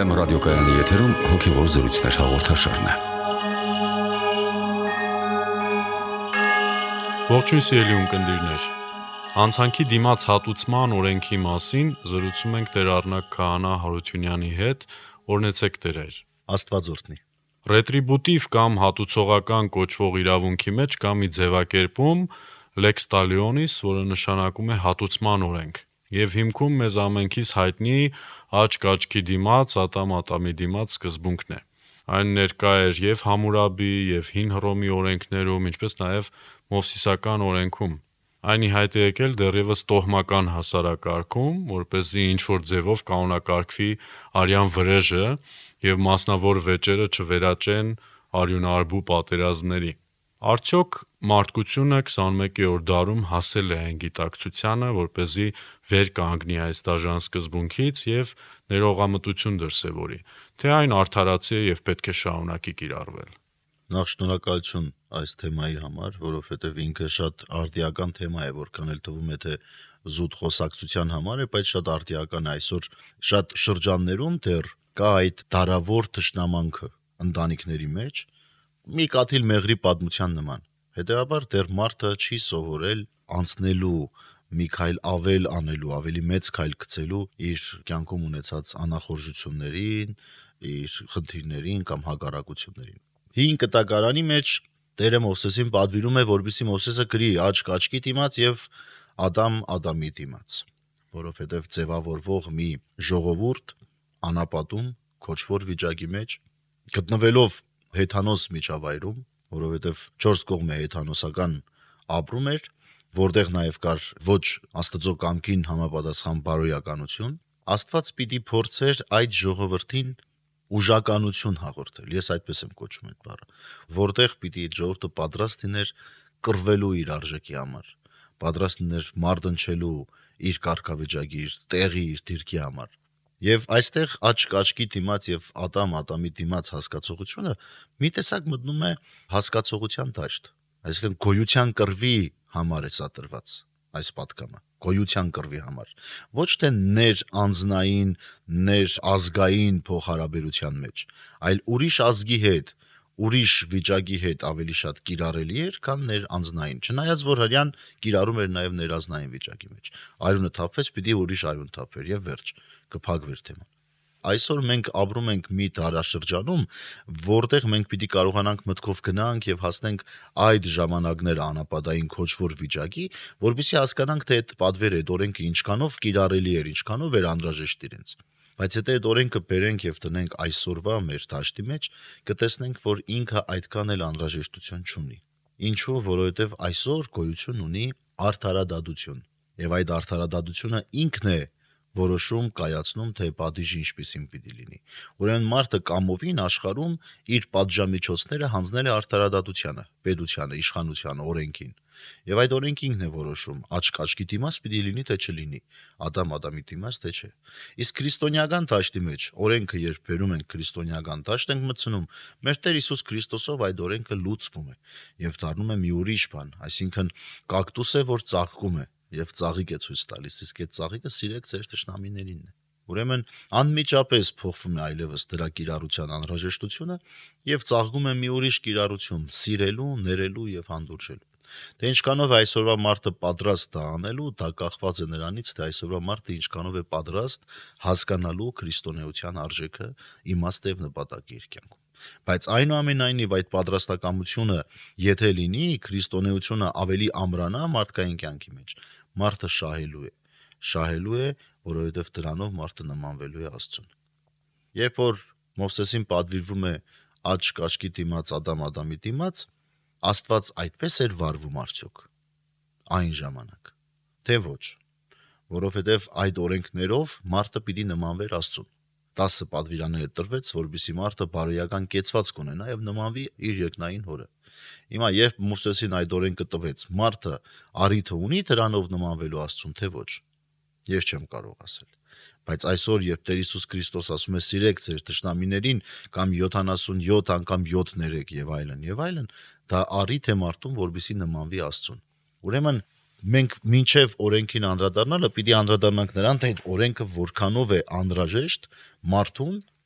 FM ռադիոկայանի եթերում հոգևոր զրույցներ հաղորդաշարն է։ Ողջույն սիրելի ունկնդիրներ։ Հանցանքի դիմաց հատուցման օրենքի մասին զրուցում ենք Տեր Առնակ Քահանա Հարությունյանի հետ, օրհնեցեք Տերեր։ Աստված օրհնի։ Ռետրիբուտիվ կամ հատուցողական կոչվող իրավունքի մեջ կա մի ձևակերպում lex talionis, որը նշանակում է հատուցման օրենք, եւ հիմքում մեզ ամենքից հայտնի աչք աչքի դիմաց, ատամ ատամի դիմաց սկզբունքն է։ Այն ներկա էր եւ Համուրաբի եւ Հին Հռոմի օրենքներում, ինչպես նաեւ Մովսիսական օրենքում։ Այն ի հայտ է եկել դեռևս տոհմական հասարակարգում, որպեսզի ինչ-որ ձևով կանոնակարգվի արյան վրեժը եւ մասնավոր վեճերը չվերաճեն արյունարբու պատերազմների։ Արդյոք մարդկությունը 21-րդ դարում հասել է այն գիտակցությանը, որպեսզի վեր կանգնի այս դաժան սկզբունքից եւ ներողամտություն դրսեւորի, թե այն արդարացի է եւ պետք է շարունակի կիրառվել։ Նախ շնորհակալություն այս թեմայի համար, որովհետև ինքը շատ արդիական թեմա է, որքան էլ թվում է թե զուտ խոսակցության համար է, բայց շատ արդիական է։ Այսօր շատ շրջաններում դեռ կա այդ դարավոր թշնամանքը ընտանիքների մեջ, մի կաթիլ մեղրի պատմության նման։ Հետևաբար դեռ մարդը չի սովորել անցնելու մի քայլ ավել անելու, ավելի մեծ քայլ գցելու իր կյանքում ունեցած անախորժություններին, իր խնդիրներին կամ հակառակություններին։ Հին կտակարանի մեջ Տերը Մովսեսին պատվիրում է, որպեսզի Մովսեսը գրի աչք աչքի դիմաց եւ Ադամ Ադամի դիմաց, որովհետեւ ձևավորվող մի ժողովուրդ անապատում քոչվոր վիճակի մեջ գտնվելով հեթանոս միջավայրում, որովհետեւ 4 կողմը հեթանոսական ապրում էր, որտեղ նաեւ կար ոչ Աստծո կամքին համապատասխան բարոյականություն, Աստված պիտի փորձեր այդ ժողովրդին ուժականություն հաղորդել, ես այդպես եմ կոչում այդ բառը, որտեղ պիտի այդ ժողովուրդը պատրաստ լիներ կռվելու իր արժեքի համար, պատրաստ լիներ մարտնչելու իր կարգավիճակի, իր տեղի, իր դիրքի համար։ Եվ այստեղ աչք աչքի դիմաց եւ Ադամ Ադամի դիմաց հասկացողությունը մի տեսակ մտնում է հասկացողության դաշտ, այսինքն գոյության կռվի համար է սա տրված այս պատգամը, գոյության կռվի համար, ոչ թե ներ անձնային, ներ ազգային փոխհարաբերության մեջ, այլ ուրիշ ազգի հետ, ուրիշ վիճակի հետ ավելի շատ կիրառելի էր, քան ներ անձնային, չնայած որ հрьян կիրառում էր նաև ներազնային վիճակի մեջ։ Արյունը թափվեց, պիտի ուրիշ արյուն թափվեր եւ վերջ, կփակվեր թեման։ Այսօր մենք ապրում ենք մի դարաշրջանում, որտեղ մենք պիտի կարողանանք մտքով գնանք եւ հասնենք այդ ժամանակները անապատային քոչվոր վիճակի, որպեսզի հասկանանք, թե այդ պատվերը, այդ օրենքը ինչքանով կիրառելի էր, ինչքանով էր անհրաժեշտ իրենց։ Բայց եթե այդ օրենքը բերենք եւ տնենք այսօրվա մեր դաշտի մեջ, կտեսնենք, որ ինքը այդքան էլ անհրաժեշտություն չունի։ Ինչու՞, որովհետեւ այսօր գոյություն ունի արդարադատություն, եւ այդ արդարադատությունը ինքն է որոշում կայացնում, թե պատիժը ինչպիսին պիտի լինի։ Ուրեմն մարդը կամովին աշխարհում իր պատժամիջոցները հանձնել է արդարադատությանը, պետությանը, իշխանությանը, օրենքին։ Եվ այդ օրենքը ինքն է որոշում, աչք աչքի դիմաց պիտի լինի, թե չլինի, Ադամ Ադամի դիմաց, թե չէ։ Իսկ քրիստոնեական դաշտի մեջ օրենքը երբ բերում ենք քրիստոնեական դաշտ ենք մտցնում, մեր Տեր Հիսուս Քրիստոսով այդ օրենքը լուծվում է եւ դառնում է մի ուրիշ բան, այսինքն կակտուս է, որ ծաղկում է եւ ծաղիկ է ցույց տալիս, իսկ այդ ծաղիկը սիրեք ձեր թշնամիներինն է։ Ուրեմն անմիջապես փոխվում է այլևս դրա կիրառության անհրաժեշտությունը եւ ծաղկում է մի ուրիշ կիրառություն՝ սիրելու, ներելու եւ հանդուրժելու։ Թե ինչքանով է այսօրվա մարդը պատրաստ դա անելու, դա կախված է նրանից, թե այսօրվա մարդը ինչքանով է պատրաստ հասկանալու քրիստոնեության արժեքը, իմաստը եւ նպատակը իր կյանքում։ Բայց այնուամենայնիվ այդ պատրաստակամությունը, եթե լինի, քրիստոնեությունը ավելի ամրանա մարդկային կյանքի մեջ, մարդը շահելու է, որովհետև դրանով մարդը նմանվելու է Աստծուն։ Երբ որ Մովսեսին պատվիրվում է աչք աչքի դիմաց Ադամ Ադամի դիմաց, Աստված այդպես էր վարվում արդյոք այն ժամանակ, թե ոչ, որովհետև այդ օրենքներով մարդը պիտի նմանվեր Աստծուն։ 10 պատվիրաններ տրվեց, որպեսզի մարդը բարոյական կեցված կունենա եւ նմանվի իր երկնային հորը։ Հիմա երբ Մովսեսին այդ օրենքը տվեց, մարդը առիթը ունի դրանով նմանվելու Աստծուն, թե ոչ։ Ես չեմ կարող ասել։ Բայց այսօր երբ Տեր Հիսուս Քրիստոս ասում է սիրեք ձեր թշնամիներին կամ 77 անգամ 7 եւ այլն, դա առիթ է մարդուն, որպեսզի նմանվի Աստծուն։ Ուրեմն մենք մինչև օրենքին անդրադառնալը պիտի անդրադառնանք նրան, թե այդ օրենքը որքանով է անհրաժեշտ մարդուն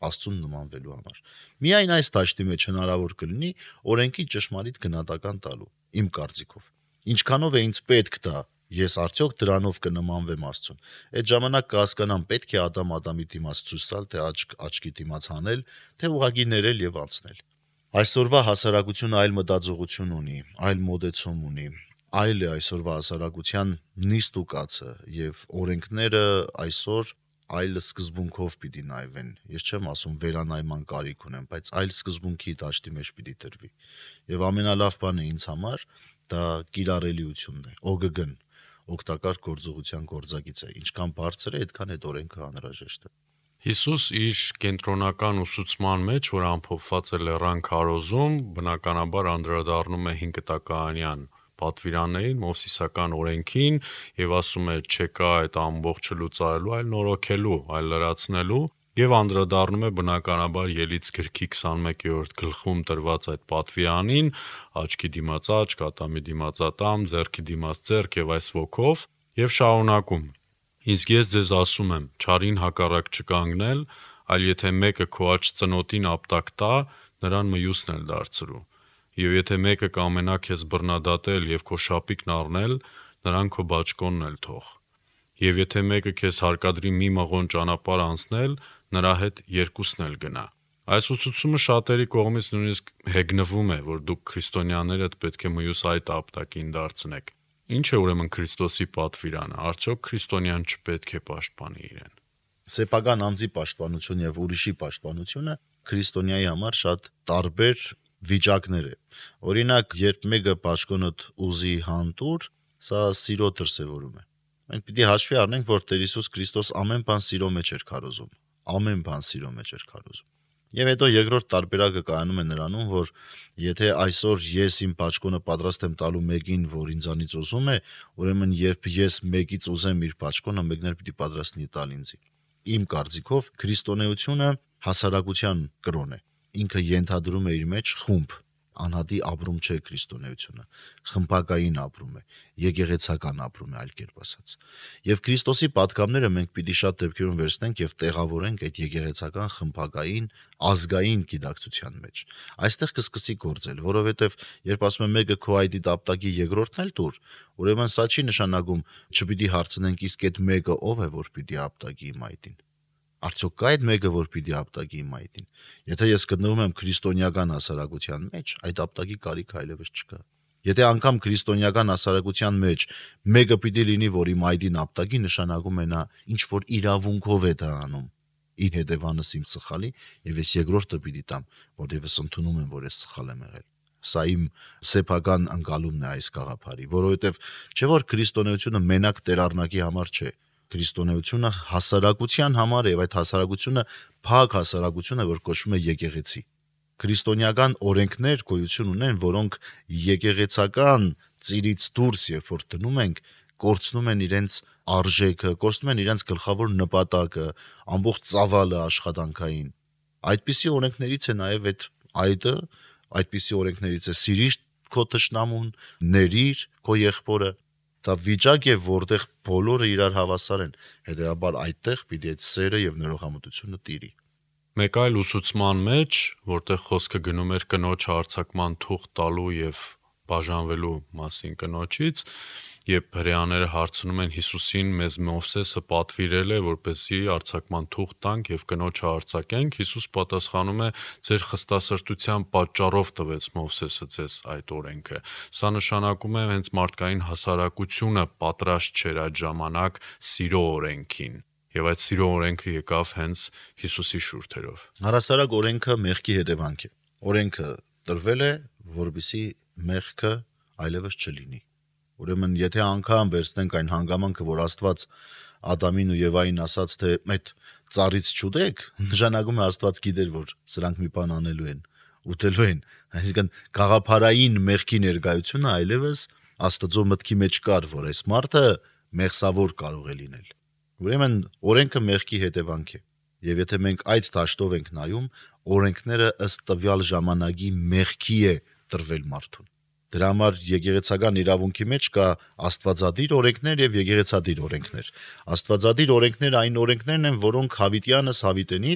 Աստծուն նմանվելու համար։ Միայն այս դաշտի մեջ հնարավոր կլինի օրենքի ճշմարիտ գնահատական տալու, իմ կարծիքով։ Ինչքանով է ինձ պետք դա, ես արդյոք դրանով կնմանվեմ Աստծուն։ Այդ ժամանակ կհասկանամ պետք է Ադամի դիմաց ցույց տալ, թե աչքի դիմաց հանել, թե ուղղակի ներել եւ անցնել։ Այսօրվա հասարակությունը այլ մտածողություն ունի, այլ մոդեցում ունի, այլ է այսօրվա հասարակության նիստ ու կացը եւ օրենքները այսօր այլ սկզբունքով պիտի նայվեն։ Ես չեմ ասում վերանայման կարիք ունեմ, բայց այլ սկզբունքի դաշտի մեջ պիտի դրվի։ Եվ ամենալավ բանը ինձ համար դա կիրառելիությունն է, OGG-ն, օգտակար գործողության գործակից է։ Ինչքան բարձր է, այդքան այդ օրենքը անհրաժեշտ է։ Հիսուս իր կենտրոնական ուսուցման մեջ, որ ամփոփված է Լեռան քարոզում, բնականաբար անդրադառնում է 5 տակաանյան պատվիրաններին, Մովսիսական օրենքին եւ ասում է չեկա այդ ամբողջը լուծարելու, այլ նորոգելու, այլ լրացնելու եւ անդրադառնում է բնականաբար Ելից գրքի 21-րդ գլխում տրված այդ պատվիրանին, աչքի դիմաց աչք, ատամի դիմաց ատամ, ձեռքի դիմաց ձեռք եւ այս ոգով եւ շարունակում։ Իսկ ես ձեզ ասում եմ, չարին հակառակ չկանգնել, այլ եթե մեկը քո աջ ծնոտին ապտակ տա, նրան մյուսն էլ դարձրու։ Եվ եթե մեկը կամենա քեզ բռնադատել եւ քո շապիկն առնել, նրան քո բաճկոնն էլ թող։ Եվ եթե մեկը քեզ հարկադրի մի մղոն ճանապարհ անցնել, նրա հետ երկուսն էլ գնա։ Այս ուսուցումը շատերի կողմից նույնիսկ հեգնվում է, որ դուք քրիստոնյաներդ պետք է մյուս այդ ապտակին դարձնեք։ Ինչ է ուրեմն Քրիստոսի պատվիրանը, արդյոք քրիստոնյան չպետք է պաշտպանի իրեն։ Սեփական անձի պաշտպանություն եւ ուրիշի պաշտպանությունը քրիստոնյայի համար շատ տարբեր վիճակներ է։ Օրինակ, երբ մեկը բաճկոնդ ուզի հանդուր, սա սիրո դրսևորում է։ Մենք պիտի հաշվի առնենք, որ Տեր Հիսուս Քրիստոս ամեն բան սիրո մեջ էր քարոզում։ Ամեն բան սիրո մեջ էր քարոզում։ Եվ հետո երկրորդ տարբերակը կայանում է նրանում, որ եթե այսօր ես իմ բաճկոնը պատրաստ եմ տալու մեկին, որ ինձանից ուզում է, ուրեմն երբ ես մեկից ուզեմ իր բաճկոնը, մեկն էլ պիտի պատրաստ լինի տալ ինձ։ Իմ կարծիքով քրիստոնեությունը հասարակության կրոն է։ Ինքը ենթադրում է իր մեջ խումբ, անհատի ապրում չէ քրիստոնեությունը, խմբակային ապրում է, եկեղեցական ապրում է, այլ կերպ ասած։ Եվ Քրիստոսի պատգամները մենք պիտի շատ դեպքերում վերցնենք եւ տեղավորենք այդ եկեղեցական խմբակային ազգային գիտակցության մեջ։ Այստեղ կսկսի գործել, որովհետեւ երբ ասում եմ մեկը քո ID ապտակի երկրորդն էլ դուր, ուրեմն սա չի նշանակում չպիտի հարցնենք իսկ այդ մեկը ով է, որ պիտի ապտակի իմ ID-ին։ Արդյոք կա այդ մեկը, որ պիտի ապտակի իմ ID-ին։ Եթե ես գտնվում եմ քրիստոնեական հասարակության մեջ, այդ ապտակի կարիք այլևս չկա։ Եթե անգամ քրիստոնեական հասարակության մեջ մեկը պիտի լինի, որ իմ ID-ին ապտակի, նշանակում է նա ինչ որ իրավունքով է դա անում։ Իր հետևանս իմ սխալի, եւ ես երկրորդը պիտի տամ, որտեղ ես ընդունում եմ, որ ես սխալ եմ եղել։ Սա իմ սեփական անկալումն է այս գաղափարի, որովհետեւ չէ որ քրիստոնեությունը մենակ տերառնակի համար չէ։ Քրիստոնեությունը հասարակության համար է, եւ այդ հասարակությունը փակ հասարակություն է, որ կոչվում է եկեղեցի։ Քրիստոնեական օրենքներ գոյություն ունեն, որոնք եկեղեցական ծիրից դուրս երբ որ դնում ենք, կորցնում են իրենց արժեքը, կորցնում են իրենց գլխավոր նպատակը, ամբողջ ծավալը աշխատանքային։ Այդպիսի օրենքներից է նաեւ այդ այդպիսի օրենքներից է սիրիր քո թշնամուն, ների քո եղբորը։ Դա վիճակ է, որտեղ բոլորը իրար հավասար են, հետեւաբար այդտեղ պիտի այդ սերը եւ ներողամտությունը տիրի։ Մեկ այլ ուսուցման մեջ, որտեղ խոսքը գնում էր կնոջ արձակման թուղթ տալու եւ բաժանվելու մասին կնոջից, երբ հրեաները հարցնում են Հիսուսին, մեզ Մովսեսը պատվիրել է, որպեսզի արձակման թուղթ տանք եւ կնոջը արձակենք, Հիսուս պատասխանում է. ձեր խստասրտության պատճառով տվեց Մովսեսը ձեզ այդ օրենքը։ Սա նշանակում է հենց մարդկային հասարակությունը պատրաստ չէր այդ ժամանակ սիրո օրենքին։ Եվ այդ սիրո օրենքը եկավ հենց Հիսուսի շուրթերով։ Հարասարակ օրենքը մեղքի հետևանք է։ Օրենքը տրվել է, որպեսզի մեղքը այլևս չլինի։ Ուրեմն եթե անգամ վերցնենք այն հանգամանքը, որ Աստված Ադամին ու Եվային ասաց, թե այդ ծառից չուտեք, նշանակում է Աստված գիտեր, որ սրանք մի բան անելու են, ուտելու են, այսինքն գաղափարային մեղքի ներկայությունը այլևս Աստծո մտքի մեջ կար, որ այս մարդը մեղսավոր կարող է լինել։ Ուրեմն օրենքը մեղքի հետևանք է։ Եվ եթե մենք այդ դաշտով ենք նայում, օրենքները ըստ տվյալ ժամանակի մեղքի է տրվել մարդուն։ Դրա համար եկեղեցական իրավունքի մեջ կա աստվածադիր օրենքներ եւ եկեղեցադիր օրենքներ։ Աստվածադիր օրենքները այն օրենքներն են, որոնք հավիտյանս հավիտենից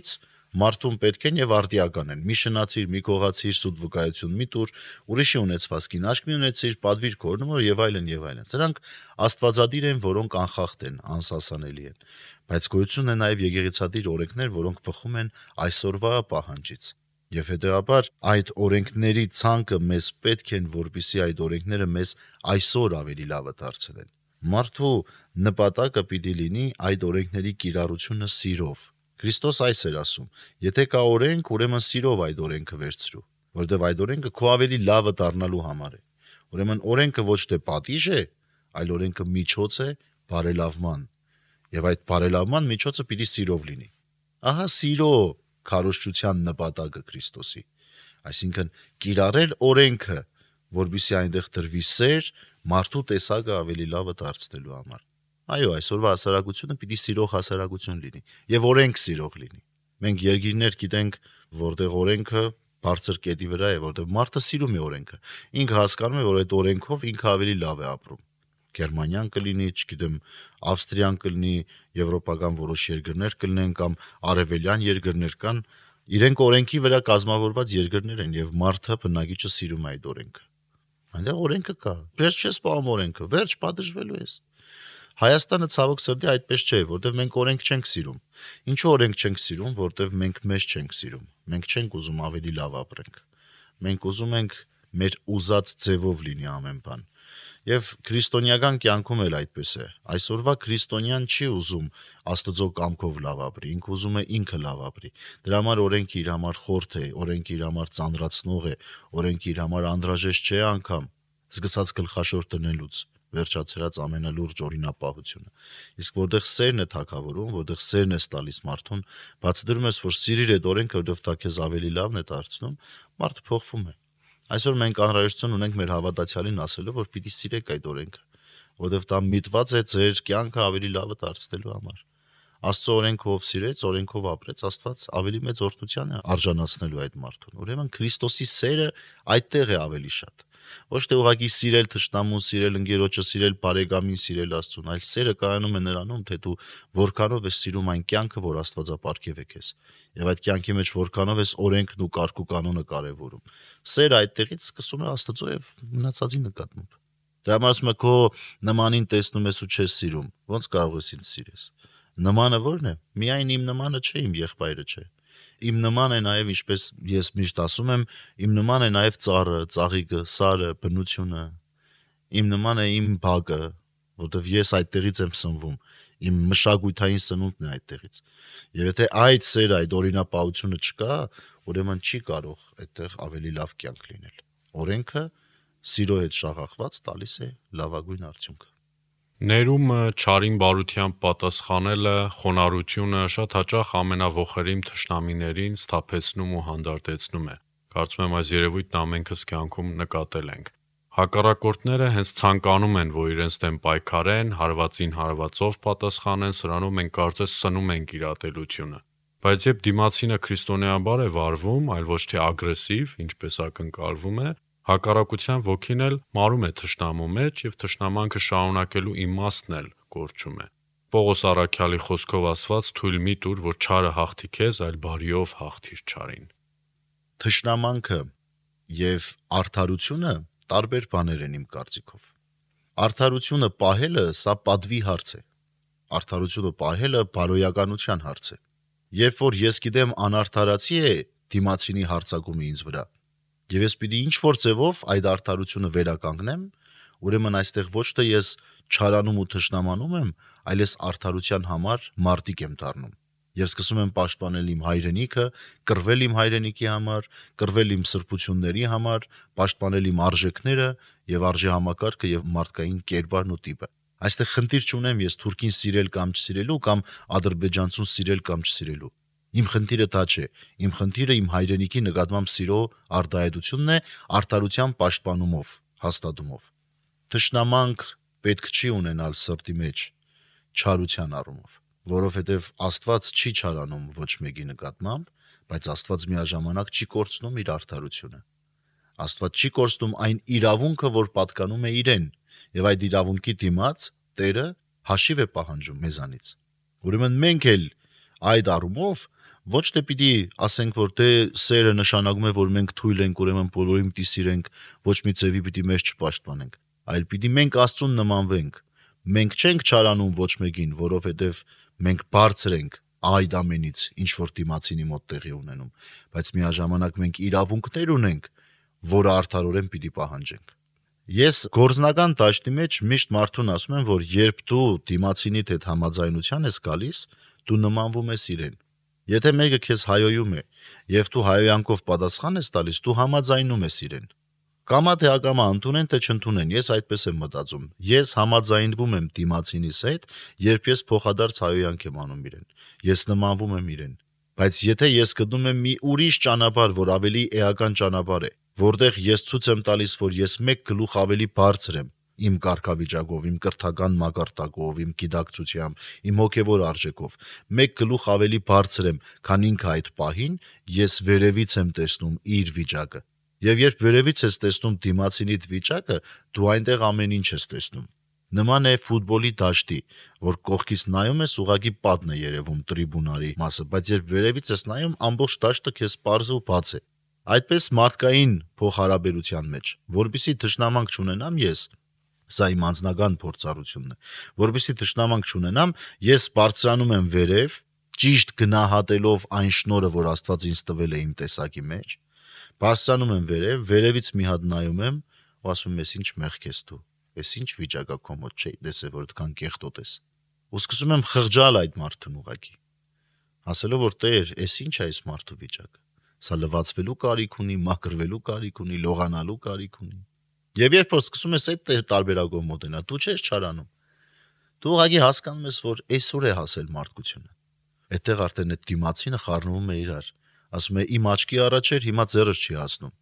մարդուն պետք են եւ արդիական են։ Մի շնացիր, մի կողացիր, սուտ վկայություն մի տուր, ուրիշի ունեցվածքին աշկ մի ունեցիր, պատվիր քորնումոր եւ այլն եւ այլն։ Սրանք աստվածադիր են, որոնք անխախտ են, անսասանելի են։ Բայց գոյություն է նաեւ եկեղեցադիր օրենքներ, որոնք բխում են այսօրվա պահանջից։ Եվ հետեւաբար այդ օրենքների ցանկը մեզ պետք են, որպեսզի այդ օրենքները մեզ այսօր ավելի լավը դարձնեն։ Մարդու նպատակը պիտի լինի այդ օրենքների կիրառությունը սիրով։ Քրիստոս այս էր ասում. եթե կա օրենք, ուրեմն սիրով այդ օրենքը վերցրու, որովհետև այդ օրենքը քո ավելի լավը դառնալու համար է։ Ուրեմն օրենքը ոչ թե պատիժ է, այլ օրենքը միջոց է բարելավման։ Եվ այդ բարելավման միջոցը պիտի սիրով լինի։ Ահա սիրո քարոզչության նպատակը Քրիստոսի։ Այսինքն կիրառել օրենքը, որպեսզի այնտեղ դրվի սեր, մարդու տեսակը ավելի լավը դարձնելու համար։ Այո, այսօրվա հասարակությունը պիտի սիրող հասարակություն լինի եւ օրենք սիրող լինի։ Մենք երկիրներ գիտենք, որտեղ օրենքը բարձր կետի վրա է, որտեղ մարդը սիրում է օրենքը։ Ինքը հասկանում է, որ այդ օրենքով ինքը ավելի լավ է ապրում։ Գերմանիան կլինի, չգիտեմ, Ավստրիան կլինի, եվրոպական որոշ երկրներ կլինեն կամ արևելյան երկրներ կան, իրենք օրենքի վրա կազմավորված երկրներ են եւ մարդը բնակիչը սիրում է այդ օրենքը։ Այնտեղ օրենքը կա։ Վերջ չես պահում օրենքը, վերջ պատժվելու ես։ Հայաստանը ցավոք սրտի այդպես չէ, որտեղ մենք օրենք չենք սիրում։ Ինչու օրենք չենք սիրում, որտեղ մենք մեզ չենք սիրում։ Մենք չենք ուզում ավելի լավ ապրենք։ Մենք ուզում ենք մեր ուզած ձևով լինի ամեն բան։ Եվ քրիստոնեական կյանքում էլ այդպես է։ Այսօրվա քրիստոնյան չի ուզում Աստծո կամքով լավ ապրի, ինքը ուզում է ինքը լավ ապրի։ Դրա համար օրենքը իր համար խորթ է, օրենքը իր համար ծանրացնող է, օրենքը իր համար անհրաժեշտ չէ անգամ, սկսած գլխաշոր տնելուց վերջացրած ամենալուրջ օրինապահությունը։ Իսկ որտեղ սերն է թագավորում, որտեղ սերն է տալիս մարդուն, բացատրում ես, որ սիրիր այդ օրենքը, որովհետև դա քեզ ավելի լավն է դարձնում, մարդը փոխվում է։ Այսօր մենք անհրաժեշտություն ունենք մեր հավատացյալին ասելու, որ պիտի սիրեք այդ օրենքը, որովհետև դա միտված է ձեր կյանքը ավելի լավը դարձնելու համար։ Աստծո օրենքով սիրեց, օրենքով ապրեց, Աստված ավելի մեծ օրհնության է արժանացնելու այդ մարդուն։ Ուրեմն Քրիստոսի սերը այդտեղ է ավելի շատ։ Ոչ թե ուղղակի սիրել թշնամուն, սիրել ընկերոջը, սիրել բարեկամին, սիրել Աստծուն, այլ սերը կայանում է նրանում, թե դու որքանով ես սիրում այն կյանքը, որ Աստվածապարգև է քեզ։ Եվ այդ կյանքի մեջ որքանով ես օրենքն ու կարգ ու կանոնը կարևորում։ Սերը այդտեղից սկսում է Աստծո եւ մնացածի նկատմամբ։ Դրա համար ասում է քո նմանին տեսնում ես ու չես սիրում, ո՞նց կարող ես ինձ սիրես։ Նմանը ո՞րն է։ Միայն իմ նմանը չէ, իմ եղբայրը չէ։ Իմ նման է նաև, ինչպես ես միշտ ասում եմ, իմ նման է նաև ծառը, ծաղիկը, սարը, բնությունը։ Իմ նման է իմ բակը, որովհետև ես այդտեղից եմ սնվում, իմ մշակութային սնունդն է այդտեղից։ Եվ եթե այդ սերը, այդ օրինապահությունը չկա, ուրեմն չի կարող այդտեղ ավելի լավ կյանք լինել։ Օրենքը սիրո հետ շաղախված տալիս է լավագույն արդյունքը։ Ներումը չարին բարությամբ պատասխանելը, խոնարհությունը շատ հաճախ ամենավոխերիմ թշնամիներին սթափեցնում ու հանդարտեցնում է։ Կարծում եմ այս երևույթն ամենքս կյանքում նկատել ենք։ Հակառակորդները հենց ցանկանում են, որ իրենց դեմ պայքարեն, հարվածին հարվածով պատասխանեն, սրանով մենք կարծես սնում ենք իրատելությունը։ Բայց երբ դիմացինը քրիստոնեաբար է վարվում, այլ ոչ թե ագրեսիվ, ինչպես ակնկալվում է, հակառակության ոգին էլ մարում է թշնամու մեջ եւ թշնամանքը շարունակելու իմաստն էլ կորչում է։ Պողոս առաքյալի խոսքով ասված թույլ մի տուր, որ չարը հաղթի քեզ, այլ բարիով հաղթիր չարին։ Թշնամանքը եւ արդարությունը տարբեր բաներ են իմ կարծիքով։ Արդարությունը պահելը սա պատվի հարց է։ Արդարությունը պահելը բարոյականության հարց է։ Երբ որ ես գիտեմ անարդարացի է դիմացինի հարձակումը ինձ վրա, եւ ես պիտի ինչ-որ ձևով այդ արդարությունը վերականգնեմ, ուրեմն այստեղ ոչ թե ես չարանում ու թշնամանում եմ, այլ ես արդարության համար մարտիկ եմ դառնում։ Եվ սկսում եմ պաշտպանել իմ հայրենիքը, կռվել իմ հայրենիքի համար, կռվել իմ սրբությունների համար, պաշտպանել իմ արժեքները եւ արժեհամակարգը եւ մարդկային կերպարն ու տիպը։ Այստեղ խնդիր չունեմ ես թուրքին սիրել կամ չսիրելու կամ ադրբեջանցուն սիրել կամ չսիրելու։ Իմ խնդիրը դա չէ։ Իմ խնդիրը իմ հայրենիքի նկատմամբ սիրո արտահայտությունն է արդարության պաշտպանումով, հաստատումով։ Թշնամանք պետք չի ունենալ սրտի մեջ չարության առումով, որովհետև Աստված չի չարանում ոչ մեկի նկատմամբ, բայց Աստված միաժամանակ չի կորցնում իր արդարությունը։ Աստված չի կորցնում այն իրավունքը, որ պատկանում է իրեն, եւ այդ իրավունքի դիմաց Տերը հաշիվ է պահանջում մեզանից։ Ուրեմն մենք էլ այդ առումով Ոչ թե պիտի ասենք, որ դե սերը նշանակում է, որ մենք թույլ ենք, ուրեմն բոլորին պիտի սիրենք, ոչ մի ձևի պիտի մեզ չպաշտպանենք, այլ պիտի մենք Աստծուն նմանվենք։ Մենք չենք չարանում ոչ մեկին, որովհետև մենք բարձր ենք այդ ամենից, ինչ որ դիմացինի մոտ տեղի ունենում, բայց միաժամանակ մենք իրավունքներ ունենք, որը արդարորեն պիտի պահանջենք։ Ես գործնական դաշտի մեջ միշտ մարդուն ասում եմ, որ երբ դու դիմացինիդ հետ համաձայնության ես գալիս, դու նմանվում ես իրեն։ Եթե մեկը քեզ հայոյում է, եւ դու հայոյանքով պատասխան ես տալիս, դու համաձայնում ես իրեն։ Կամա թե ակամա ընդունեն թե չընդունեն, ես այդպես եմ մտածում։ Ես համաձայնվում եմ դիմացինիս հետ, երբ ես փոխադարձ հայոյանք եմ անում իրեն։ Ես նմանվում եմ իրեն։ Բայց եթե ես գտնում եմ մի ուրիշ ճանապարհ, որ ավելի էական ճանապարհ է, որտեղ ես ցույց եմ տալիս, որ ես մեկ գլուխ ավելի բարձր եմ իմ կարգավիճակով, իմ կրթական մակարդակով, իմ գիտակցությամբ, իմ հոգևոր արժեքով, մեկ գլուխ ավելի բարձր եմ, քան ինքը այդ պահին, ես վերևից եմ տեսնում իր վիճակը։ Եվ երբ վերևից ես տեսնում դիմացինիդ վիճակը, դու այնտեղ ամեն ինչ ես տեսնում։ Նման է ֆուտբոլի դաշտի, որ կողքից նայում ես, ուղղակի պատն է երևում տրիբունարի մասը, բայց երբ վերևից ես նայում, ամբողջ դաշտը քեզ պարզ ու բաց է։ Այդպես մարդկային փոխհարաբերության մեջ, որբիսի թշնամանք չունենամ ես, սա իմ անձնական փորձառությունն է, որբիսի թշնամանք չունենամ, ես բարձրանում եմ վերև, ճիշտ գնահատելով այն շնորհը, որ Աստված ինձ տվել է իմ տեսակի մեջ, բարձրանում եմ վերև, վերևից մի հատ նայում եմ, ու ասում եմ, ես ինչ մեղք ես դու, ես ինչ վիճակա քո մոտ չէի տեսել, որ այդքան կեղտոտ ես։ Ու սկսում եմ խղճալ այդ մարդուն ուղղակի, ասելով, որ Տեր, ես ինչ է այս մարդու վիճակը։ Սա լվացվելու կարիք ունի, մաքրվելու կարիք ունի, լողանալու կարիք ունի։ Եվ երբ որ սկսում ես այդ տարբերակով մոտենալ, դու չես չարանում։ Դու ուղղակի հասկանում ես, որ այսօր է հասել մարդկությունը։ Այդտեղ արդեն այդ դիմացինը խառնվում է իրար, ասում է իմ աչքի առաջ էր, հիմա ձեռս չի հասնում։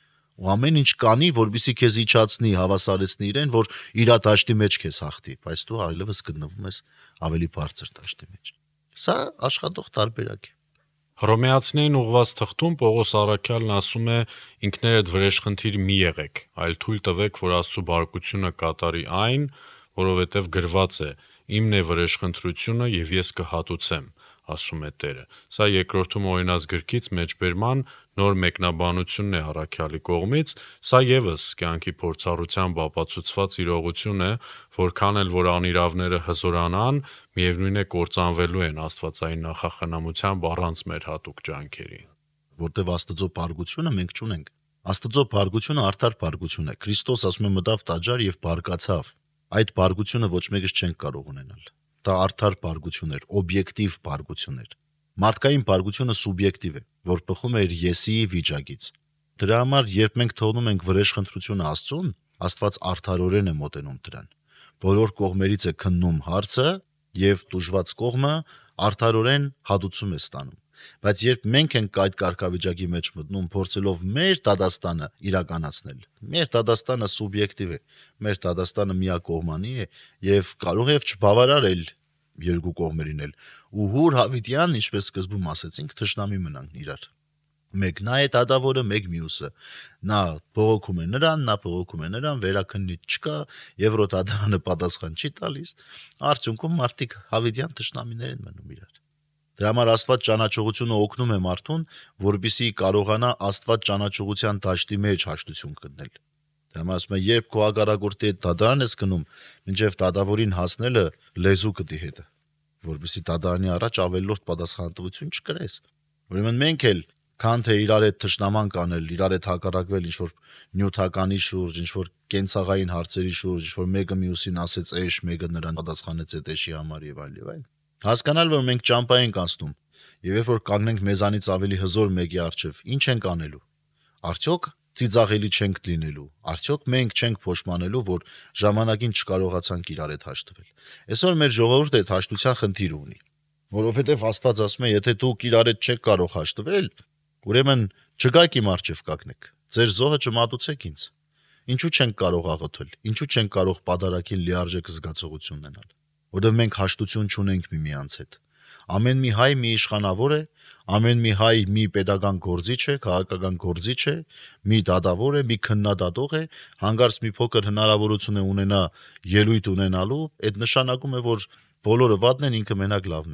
Ու ամեն ինչ կանի, որպեսզի քեզ իջացնի, հավասարեցնի իրեն, որ իր դաշտի մեջ քեզ հաղթի, բայց դու այլևս գտնվում ես ավելի բարձր դաշտի մեջ։ Սա աշխատող տարբերակ է։ Հռոմեացիներին ուղված թղթում Պողոս Առաքյալն ասում է. ինքներդ վրեժխնդիր մի եղեք, այլ թույլ տվեք, որ Աստծո բարկությունը կատարի այն, որովհետև գրված է. իմն է վրեժխնդրությունը եւ ես կհատուցեմ, ասում է Տերը։ Սա երկրորդում օրինացգրքից մեջբերման նոր մեկնաբանությունն է Առաքյալի կողմից, սա եւս կյանքի փորձառությամբ ապացուցված իրողություն է, որքան էլ որ անիրավները հզորանան, միևնույն է կործանվելու են աստվածային նախախնամությամբ առանց մեր հատուկ ջանքերի։ Որտեվ Աստծո բարգությունը մենք չունենք։ Աստծո բարգությունը արդար բարգություն է։ Քրիստոս ասում է մտավ տաճար եւ բարգացավ։ Այդ բարգությունը ոչ մեկս չենք կարող ունենալ։ Դա արդար բարգություն էր, օբյեկտիվ բարգություն էր։ Մարդկային բարգությունը սուբյեկտիվ է, որ բխում է իր եսի վիճակից։ Դրա համար, երբ մենք թողնում ենք վրեժխնդրությունը Աստծուն, Աստված արդարորեն է մոտենում դրան։ Բոլոր կողմերից է քննում հարցը եւ դժվաց կողմը արդարորեն հատուցում է ստանում։ Բայց երբ մենք ենք այդ կարգավիճակի մեջ մտնում, փորձելով մեր դատաստանը իրականացնել, մեր դատաստանը սուբյեկտիվ է, մեր դատաստանը միակողմանի է եւ կարող է չբավարարել երկու կողմերին էլ։ Ու հուր հավիտյան, ինչպես սկզբում ասեցինք, թշնամի մնան իրար։ Մեկ նա է դատավորը, մեկ մյուսը։ Նա բողոքում է նրան, նա բողոքում է նրան, վերաքննիչ չկա, Եվրոդատարանը պատասխան չի տալիս։ Արդյունքում մարդիկ հավիտյան թշնամիներ են մնում իրար։ Դրա համար Աստված ճանաչողությունը օգնում է մարդուն, որպեսզի կարողանա Աստված ճանաչողության դաշտի մեջ հաշտություն գտնել։ Դրա համար ասում է, երբ քո հակառակորդի հետ դատարան ես գնում, մինչև դատավորին հասնելը լեզու կտի հետը, որպեսզի դատարանի առաջ ավելորդ պատասխանատվություն չկրես։ Ուրեմն մենք էլ քան թե իրար հետ թշնաման կանել, իրար հետ հակառակվել ինչ-որ նյութականի շուրջ, ինչ-որ կենցաղային հարցերի շուրջ, ինչ-որ մեկը մյուսին ասեց էշ, մեկը նրան պատասխանեց այդ էշի համար եւ այլ։ Հասկանալ, որ մենք ճամփա ենք անցնում, եւ երբ որ կանգնենք մեզանից ավելի հզոր մեկի առջև, ինչ ենք անելու։ Արդյոք ծիծաղելի չենք լինելու, արդյոք մենք չենք փոշմանելու, որ ժամանակին չկարողացանք իրար հետ հաշտվել։ Այսօր մեր ժողովուրդը այդ հաշտության խնդիր ունի, որովհետեւ Աստված ասում է, եթե դուք իրար հետ չեք կարող հաշտվել, ուրեմն չգաք իմ առջև կանգնեք, ձեր զոհը չմատուցեք ինձ։ Ինչու չենք կարող աղոթել, ինչու չենք կարող պատարագին լիարժեք զգացողություն ունենալ, որովհետև մենք հաշտություն չունենք միմյանց հետ։ Ամեն մի հայ մի իշխանավոր է, ամեն մի հայ մի պետական գործիչ է, քաղաքական գործիչ է, մի դատավոր է, մի քննադատող է, հանկարծ մի փոքր հնարավորություն է ունենա ելույթ ունենալու, այդ նշանակում է, որ բոլորը վատն են, ինքը մենակ լավն է։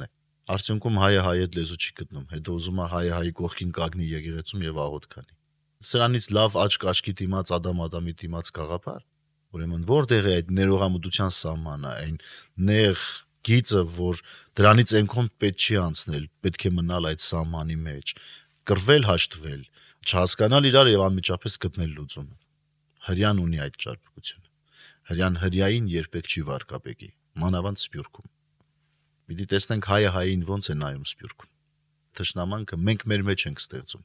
Արդյունքում հայը հայ հետ լեզու չի գտնում, հետո ուզում է հայը հայի կողքին կանգնի եկեղեցում եւ աղոթ քանի։ Սրանից լավ աչք աչքի դիմաց Ադամի դիմաց գաղափար։ Ուրեմն որտեղ է այդ ներողամտության սահմանը, այն նեղ գիծը, որ դրանից այնքան պետք չի անցնել, պետք է մնալ այդ սահմանի մեջ, կռվել, հաշտվել, չհասկանալ իրար եւ անմիջապես գտնել լուծումը։ Հрьяան ունի այդ ճարպկությունը։ Հрьяան հрьяին երբեք չի վարկաբեկի, մանավանդ Սփյուռքում։ Պիտի տեսնենք հայը հային ոնց է նայում Սփյուռքում։ Թշնամանքը մենք մեր մեջ ենք ստեղծում։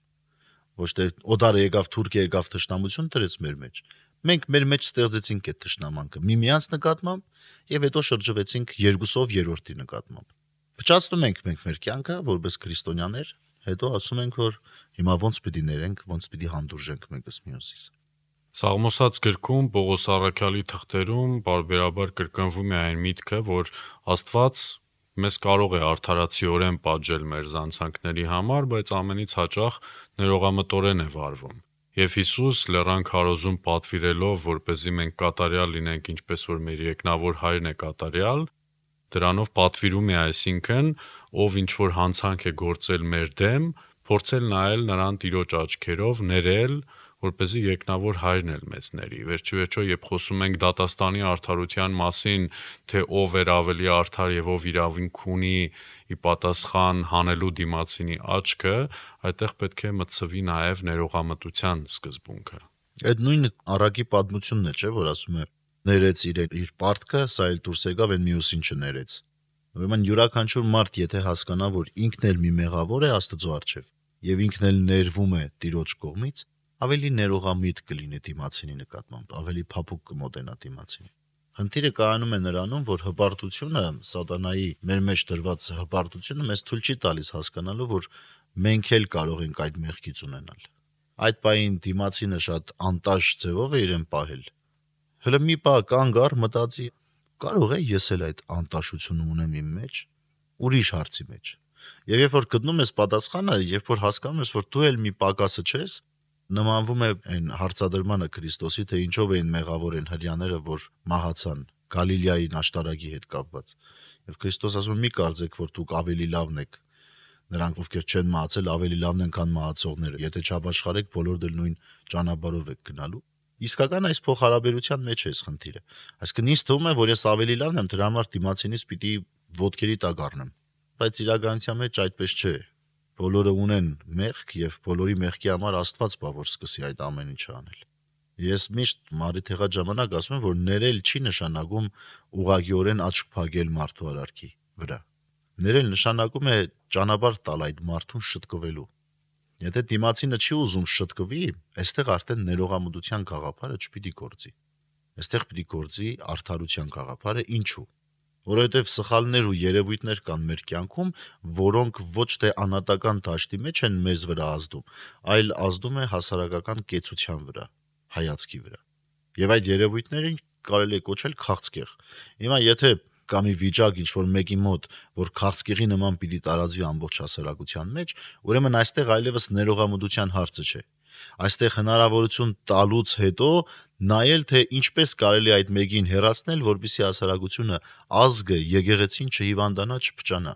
Ոչ թե օդարը եկավ Թուրքիա եկավ թշնամություն դրեց մեր մեջ։ Մենք մեր մեջ ստեղծեցինք այդ թշնամանքը միմյանց նկատմամբ եւ հետո շրջվեցինք երկուսով երրորդի նկատմամբ։ Փչացնում ենք մենք մեր կյանքը որպես քրիստոնյաներ, հետո ասում ենք, որ հիմա ոնց պիտի ներենք, ոնց պիտի հանդուրժենք մեկս մյուսից։ Սաղմոսած գրքում Պողոս առաքյալի թղթերում բարբերաբար կրկնվում է այն միտքը, որ Աստված մեզ կարող է արդարացիորեն պատժել մեր զանցանքների համար, բայց ամենից հաճախ ներողամտորեն է վարվում։ Եվ Հիսուս լեռան քարոզում պատվիրելով, որպեսզի մենք կատարյալ լինենք, ինչպես որ մեր երկնավոր հայրն է կատարյալ, դրանով պատվիրում է, այսինքն, ով ինչ որ հանցանք է գործել մեր դեմ, փորձել նայել նրան տիրոջ աչքերով, ներել, որպեսզի երկնավոր հայրն էլ մեզ ների։ Վերջիվերջո, երբ խոսում ենք դատաստանի արդարության մասին, թե ով էր ավելի արդար եւ ով իրավունք ունի ի պատասխան հանելու դիմացինի աչքը, այդտեղ պետք է մտցվի նաեւ ներողամտության սկզբունքը։ Այդ նույն առակի պատմությունն է, չէ՞, որ ասում է ներեց իր պարտքը, սա էլ դուրս եկավ այն մյուսին չներեց։ Ուրեմն յուրաքանչյուր մարդ եթե հասկանա, որ ինքն էլ մի մեղավոր է Աստծո առջև եւ ինքն էլ ներվում է Տիրոջ կողմից, ավելի ներողամիտ կլինի դիմացինի նկատմամբ, ավելի փափուկ կմոտենա դիմացինին։ Խնդիրը կայանում է նրանում, որ հպարտությունը, սատանայի մեր մեջ դրված հպարտությունը մեզ թույլ չի տալիս հասկանալու, որ մենք էլ կարող ենք այդ մեղքից ունենալ։ Այդ պահին դիմացինը շատ անտաշ ձևով է իրեն պահել։ Հələ մի պահ կանգ առ մտածի, կարող է ես էլ այդ անտաշությունը ունեմ իմ մեջ, ուրիշ հարցի մեջ։ Եվ երբ որ գտնում ես պատասխանը, երբ որ հասկանում ես, որ դու էլ մի պակասը չես, նմանվում է այն հարցադրմանը Քրիստոսի, թե ինչով էին մեղավոր են հрьяաները, որ մահացան Գալիլեայի աշտարակի հետ կապված։ Եվ Քրիստոս ասում է՝ մի կարծեք, որ դուք ավելի լավն եք, նրանք ովքեր չեն մահացել ավելի լավն են, քան մահացողները։ Եթե չապաշխարեք, բոլորդ էլ նույն ճանապարհով եք գնալու։ Իսկական այս փոխհարաբերության մեջ է այս խնդիրը։ Այսինքն ինձ թվում է, որ ես ավելի լավն եմ, դրա համար դիմացինից պիտի ոտքերի տակ առնեմ։ Բայց իրականության մեջ այդպես չէ։ Բոլորը ունեն մեղք եւ բոլորի մեղքի համար Աստված բա որ սկսի այդ ամեն ինչը անել։ Ես միշտ մարդ եղած ժամանակ ասում եմ, որ ներել չի նշանակում ուղղակիորեն աչք փակել մարդու արարքի վրա։ Ներել նշանակում է ճանապարհ տալ այդ մարդուն շտկվելու։ Եթե դիմացինը չի ուզում շտկվի, այստեղ արդեն ներողամտության գաղափարը չպիտի գործի։ Այստեղ պիտի գործի արդարության գաղափարը, ինչու՞։ Որովհետև սխալներ ու երևույթներ կան մեր կյանքում, որոնք ոչ թե անհատական դաշտի մեջ են մեզ վրա ազդում, այլ ազդում է հասարակական կեցության վրա, հայացքի վրա։ Եվ այդ երևույթներին կարելի է կոչել քաղցկեղ։ Հիմա եթե կա մի վիճակ ինչ-որ մեկի մոտ, որ քաղցկեղի նման պիտի տարածվի ամբողջ հասարակության մեջ, ուրեմն այստեղ այլևս ներողամտության հարցը չէ։ Այստեղ հնարավորություն տալուց հետո նայել, թե ինչպես կարելի այդ մեկին հեռացնել, որպեսզի հասարակությունը, ազգը, եկեղեցին չհիվանդանա, չփճանա։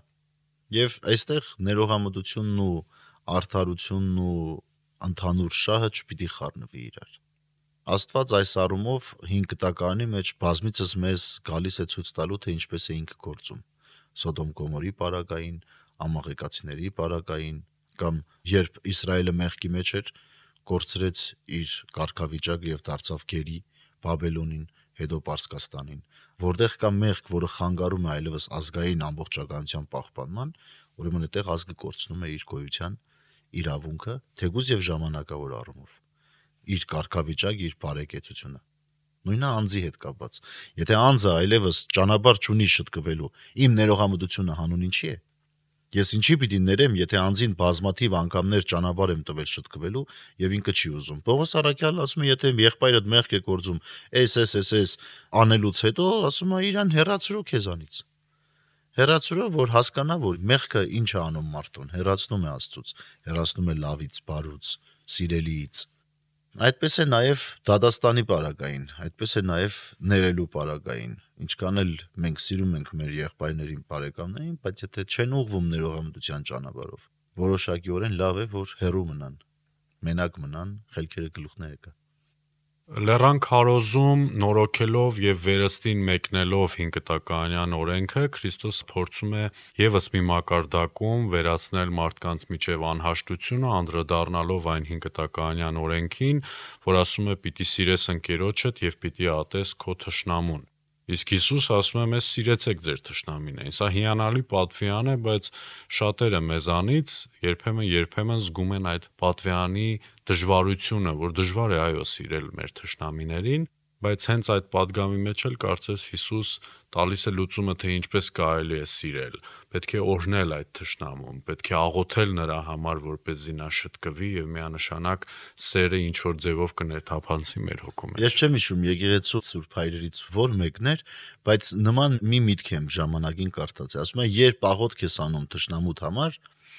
Եվ այստեղ ներողամտությունն ու արդարությունն ու ընդհանուր շահը չպիտի խառնվի իրար։ Աստված այս առումով 5 կտակարանի մեջ բազմիցս մեզ գալիս է ցույց տալու, թե ինչպես է ինքը գործում։ Սոդոմ Գոմորի պարագային, ամաղեկացիների պարագային, կամ երբ Իսրայելը մեղքի մեջ էր, կորցրեց իր կարգավիճակը եւ դարձավ գերի Բաբելոնին, հետո Պարսկաստանին, որտեղ կա մեղք, որը խանգարում է այլևս ազգային ամբողջականության պահպանման, ուրեմն այդտեղ ազգը կորցնում է իր գոյության իրավունքը, թեկուզ եւ ժամանակավոր առումով, իր կարգավիճակ, իր բարեկեցությունը։ Նույնը անձի հետ կապված։ Եթե անձը այլևս ճանապարհ չունի շտկվելու, իմ ներողամտությունը հանուն ինչի է։ Ես ինչի պիտի ներեմ, եթե անձին բազմաթիվ անգամներ ճանապարհ եմ տվել շտկվելու եւ ինքը չի ուզում։ Պողոս առաքյալն ասում է, եթե եղբայրդ մեղք է գործում, էս անելուց հետո ասում է իրան հեռացրու քեզանից։ Հեռացրու, որ հասկանա, որ մեղքը ինչ է անում մարդուն, հեռացնում է Աստծուց, հեռացնում է լավից, բարուց, սիրելիից։ Այդպես է նաև Դադաստանի պարագային, այդպես է նաև ներելու պարագային։ Ինչքան էլ մենք սիրում ենք մեր եղբայրներին, բարեկամներին, բայց եթե չեն ուղղվում ներողամտության ճանապարհով, որոշակիորեն լավ է, որ հեռու մնան, մենակ մնան, խելքերը գլուխները կա։ Լեռան քարոզում նորոգելով եւ վերստին մեկնելով 5 կտականյան օրենքը Քրիստոս փորձում է եւս մի մակարդակում վերացնել մարդկանց միջև անհաշտությունը, անդրադառնալով այն 5 կտականյան օրենքին, որ ասում է՝ «Պիտի սիրես ընկերոջդ եւ պիտի ատես քո թշնամուն»։ Իսկ Հիսուս ասում է՝ «Մեզ սիրեցեք ձեր թշնամիներին»։ Սա հիանալի պատվիան է, բայց շատերը մեզանից երբեմն զգում են այդ պատվյանի դժվարությունը, որ դժվար է այո սիրել մեր թշնամիներին, բայց հենց այդ պատգամի մեջ էլ կարծես Հիսուս տալիս է լուծումը, թե ինչպես կարելի է սիրել։ Պետք է օրհնել այդ թշնամուն, պետք է աղոթել նրա համար, որպեսզի նա շտկվի եւ միանշանակ սերը ինչ որ ձևով կներթափանցի մեր հոգու մեջ։ Ես չեմ հիշում եկեղեցու Սուրբ Հայրերից որ մեկն էր, բայց նման մի միտք եմ ժամանակին կարդացի։ Ասում է, երբ աղոթք ես անում թշնամուդ համար,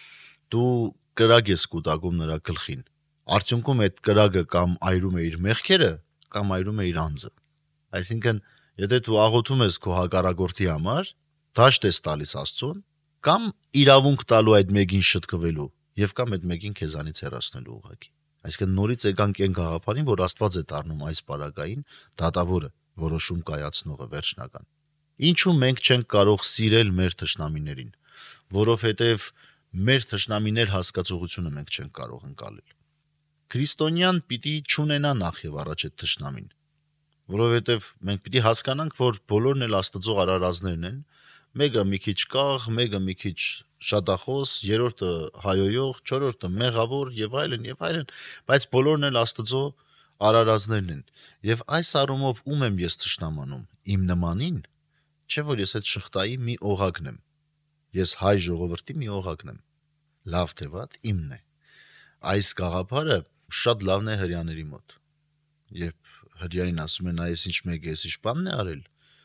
դու կրակ ես կուտակում նրա գլխին։ Արդյունքում այդ կրակը կամ այրում է իր մեղքերը, կամ այրում է իր անձը։ Այսինքն, եթե դու աղոթում ես քո հակառակորդի համար, դաշտ ես տալիս Աստծուն, կամ իրավունք տալու այդ մեկին շտկվելու, եւ կամ այդ մեկին քեզանից հեռացնելու ուղղակի։ Այսինքն նորից եկանք այն գաղափարին, որ Աստված է դառնում այս պարագային դատավորը, որոշում կայացնողը վերջնական։ Ինչու մենք չենք կարող սիրել մեր թշնամիներին, որովհետեւ մեր թշնամիներ հասկացողությունը մենք չենք կարող ընկալել։ Քրիստոնյան պիտի չունենա նախ եւ առաջ այդ թշնամին, որովհետեւ մենք պիտի հասկանանք, որ բոլորն էլ Աստծո արարածներն են, մեկը մի քիչ կաղ, մեկը մի քիչ շատախոս, երրորդը հայոյող, չորրորդը մեղավոր եւ այլն, բայց բոլորն էլ Աստծո արարածներն են։ Եվ այս առումով ում եմ ես թշնամանում, իմ նմանին, չէ՞ որ ես այդ շղթայի մի օղակն եմ։ Ես հայ ժողովրդի մի օղակն եմ։ Լավ թե վատ իմն է։ Այս գաղափարը շատ լավն է հрьяաների մոտ։ Երբ հрьяին ասում են այս ինչ մեկ է, այս ինչ բանն է արել,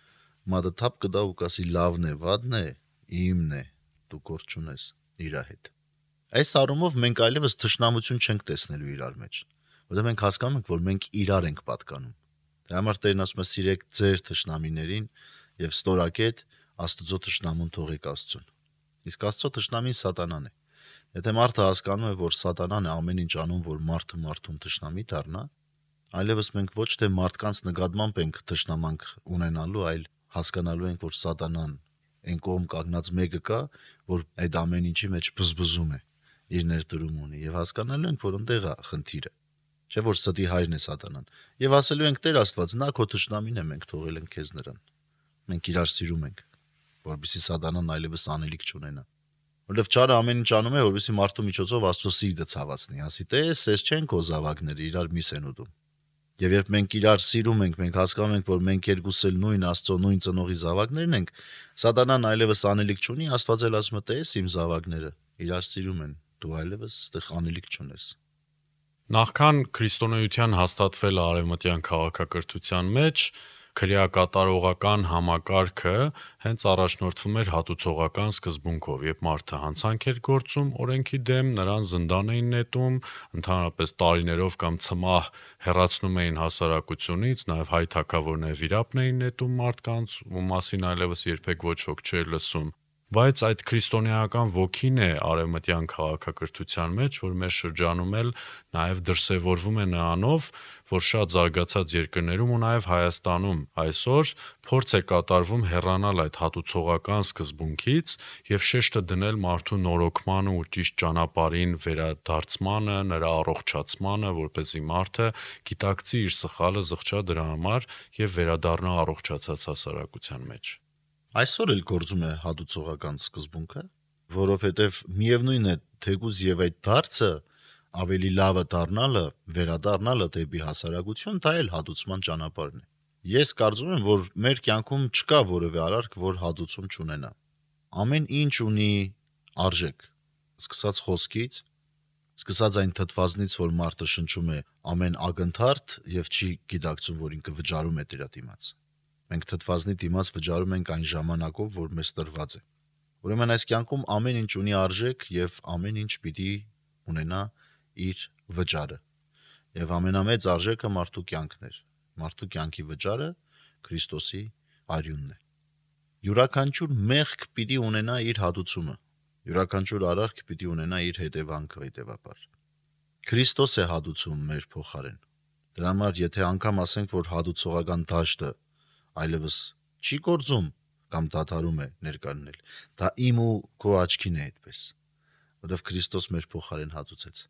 մատը թափ կդա ու կասի լավն է, վատն է, իմն է, դու գործ չունես իր հետ։ Այս առումով մենք այլևս թշնամություն չենք տեսնելու իրար մեջ, որտեղ մենք հասկանում ենք, որ մենք իրար ենք պատկանում։ Դրա համար Տերն ասում է սիրեք ձեր թշնամիներին եւ ստորակետ Աստծո թշնամուն թողեք Աստծուն։ Իսկ Աստծո թշնամին սատանան է։ Եթե մարդը հասկանում է, որ սատանան է ամեն ինչ անում, որ մարդը մարդուն թշնամի դառնա, այլևս մենք ոչ թե մարդկանց նկատմամբ ենք թշնամանք ունենալու, այլ հասկանալու ենք, որ սատանան այն կողմ կանգնած մեկը կա, որ այդ ամեն ինչի մեջ բզբզում է, իր ներդրում ունի եւ հասկանալու ենք, որ այնտեղ է խնդիրը։ Չէ՞ որ ստի հայրն է սատանան։ Եվ ասելու ենք Տեր Աստված, նա քո թշնամին է, մենք թողել ենք քեզ նրան։ Մենք իրար սիրում ենք, որովհետեւ սատանան այլևս անելիք չունենա։ Որովհետև ճարը ամեն ինչ անում է, որովհետեւ մարդու միջոցով Աստծո սիրտը ցավացնի, ասի տես, ես չեն քո զավակները, իրար մի սեն ուտում։ Եվ երբ մենք իրար սիրում ենք, մենք հասկանում ենք, որ մենք երկուսս էլ նույն Աստծո, նույն ծնողի զավակներն ենք, սատանան այլևս անելիք չունի, Աստված էլ ասում է, տես իմ զավակները, իրար սիրում են, դու այլևս այդտեղ անելիք չունես։ Նախքան քրիստոնեության հաստատվելը արևմտյան քաղաքակրթության մեջ քրեակատարողական համակարգը հենց առաջնորդվում էր հատուցողական սկզբունքով, երբ մարդը հանցանք էր գործում օրենքի դեմ, նրան զնդան էին նետում, ընդհանրապես տարիներով կամ ցմահ հեռացնում էին հասարակությունից, նաև հայ թագավորները վիրապն էին նետում մարդկանց, ու մասին այլևս երբեք ոչ ոք չէր լսում։ Բայց այդ քրիստոնեական ոգին է արևմտյան քաղաքակրթության մեջ, որ մեր շրջանում էլ նաև դրսևորվում է նրանով, որ շատ զարգացած երկրներում ու նաև Հայաստանում այսօր փորձ է կատարվում հեռանալ այդ հատուցողական սկզբունքից եւ շեշտը դնել մարդու նորոգմանը ու ճիշտ ճանապարհին վերադարձմանը, նրա առողջացմանը, որպեսզի մարդը գիտակցի իր սխալը, զղջա դրա համար եւ վերադառնա առողջացած հասարակության մեջ։ Այսօր էլ գործում է հատուցողական սկզբունքը, որովհետև միևնույն է, թեկուզ եւ այդ դարձը ավելի լավը դառնալը, վերադառնալը դեպի հասարակություն, դա էլ հատուցման ճանապարհն է։ Ես կարծում եմ, որ մեր կյանքում չկա որևէ արարք, որ հատուցում չունենա։ Ամեն ինչ ունի արժեք, սկսած խոսքից, սկսած այն թթվազնից, որ մարդը շնչում է ամեն ակնթարթ եւ չի գիտակցում, որ ինքը վճարում է դրա դիմաց։ Մենք թթվազնի դիմաց վճարում ենք այն ժամանակով, որ մեզ տրված է։ Ուրեմն այս կյանքում ամեն ինչ ունի արժեք եւ ամեն ինչ պիտի ունենա իր վճարը։ Եվ ամենամեծ արժեքը մարդու կյանքն էր։ Մարդու կյանքի վճարը Քրիստոսի արյունն է։ Յուրաքանչյուր մեղք պիտի ունենա իր հատուցումը։ Յուրաքանչյուր արարք պիտի ունենա իր հետևանքը հետևաբար։ Քրիստոս է հատուցում մեր փոխարեն։ Դրա համար եթե անգամ ասենք, որ հատուցողական դաշտը այլևս չի գործում կամ դադարում է ներկայացնել, դա իմ ու քո աչքին է այդպես, որովհետև Քրիստոս մեր փոխարեն հատուցեց։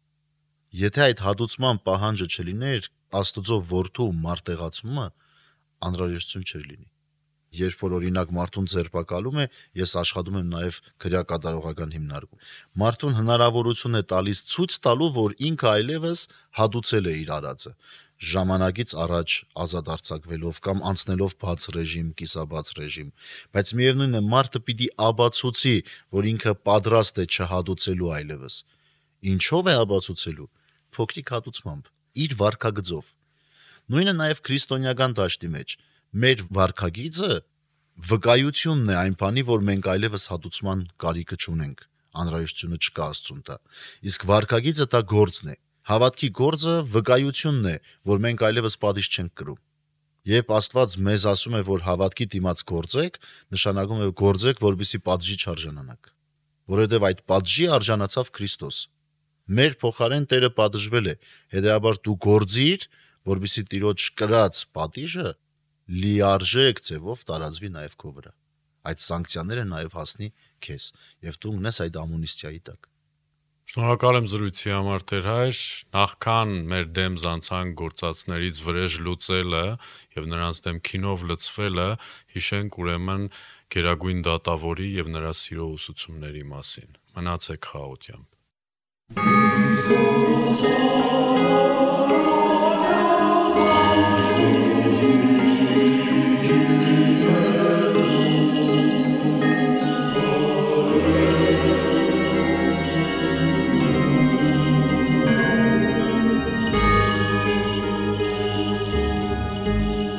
Եթե այդ հատուցման պահանջը չլիներ, Աստծո որդու մարտեղացումը անհրաժեշտություն չէր լինի։ Երբ որ օրինակ մարդուն ձերբակալում է, ես աշխատում եմ նաև քրեակատարողական հիմնարկում։ Մարդուն հնարավորություն է տալիս ցույց տալու, որ ինքը այլևս հատուցել է իր արածը, ժամանակից առաջ ազատ արձակվելով կամ անցնելով բաց ռեժիմ, կիսաբաց ռեժիմ, բայց միևնույնն է մարդը պիտի աբացուցի, որ ինքը պատրաստ է չհատուցելու այլևս։ Ինչով է աբացուցելու։ Փոքրիկ հատուցմամբ, իր վարքագծով։ Նույնը նաև քրիստոնեական դաշտի մեջ։ Մեր վարքագիծը վկայությունն է այն բանի, որ մենք այլևս հատուցման կարիքը չունենք, անհրաժեշտությունը չկա Աստծուն տա։ Իսկ վարքագիծը դա գործն է։ Հավատքի գործը վկայությունն է, որ մենք այլևս պատիժ չենք կրում։ Երբ Աստված մեզ ասում է, որ հավատքի դիմաց գործեք, նշանակում է գործեք, որպեսզի պատժի չարժանանաք։ Որովհետև այդ պատժի արժանացավ Քրիստոս։ Մեր փոխարեն Տերը պատժվել է, հետեւաբար դու գործիր, որպեսզի Տիրոջ կրած պատիժը լիարժեք ձևով տարածվի նաև քո վրա։ Այդ սանկցիաները նաև հասնի քեզ, եւ դու ունես այդ ամունիստիայի տակ։ Շնորհակալ եմ զրույցի համար, Տեր հայր, նախքան մեր դեմ զանցան գործածներից վրեժ լուծելը եւ նրանց դեմ քինով լցվելը, հիշենք ուրեմն Գերագույն դատավորի եւ նրա սիրո ուսուցումների մասին։ Մնացեք խաղաղությամբ։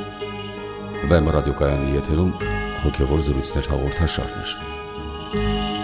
Վեմ ռադիոկայանի եթերում հոգևոր զրույցներ հաղորդաշարներ։